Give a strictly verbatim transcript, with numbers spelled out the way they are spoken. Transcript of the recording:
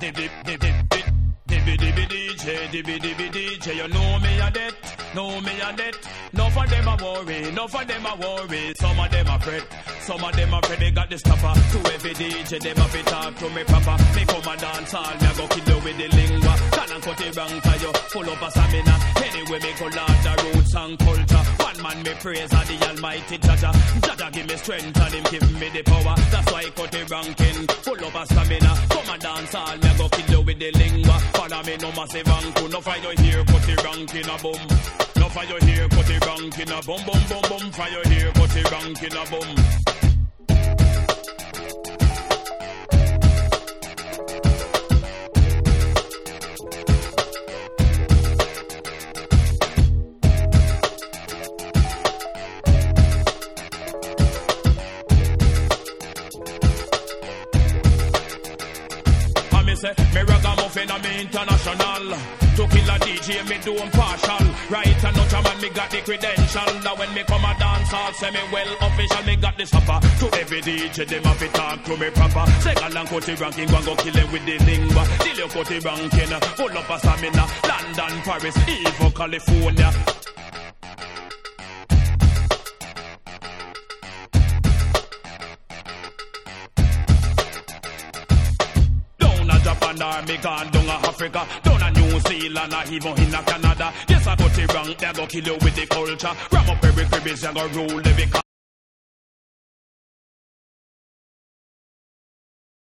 Dibby, dibby, dibby, dibby D J, dibby, dibby D J. You know me a debt, know me a debt. No for them a worry, no for them a worry. Some of them a fret, some of them a fret. They got the stopper. To every D J, them a fit talk to me proper. Me come a dance all, me a go kill you with the lingua. Can and cut it wrong for you, full up a stamina. Anyway, me go learn the roots and culture. One man me praise and the Almighty Jaja. Jaja give me strength and him give me the power. That's why I cut it ranking, full up a stamina. Come a dance all, me a go kill you with the lingua. Follow me no massive angle, no for you here, cut it ranking a boom. No for you here, cut it ranking a boom, boom, boom, boom. For you here, cut it ranking a boom. Me ragamuffin and me international. To kill a D J me do impartial. Right and not a man me got the credential. Now when me come a dance hall say me well official. Me got the supper. To every D J them have to talk to me proper. Second and cut the ranking go and go kill him with the lingua. Till you cut the ranking full up a stamina. London, Paris, even California. Japan or me gone down a Africa, down a New Zealand or even in a Canada. Yes, I got it wrong, they go kill you with the culture. Ram up every cribbies, they go rule every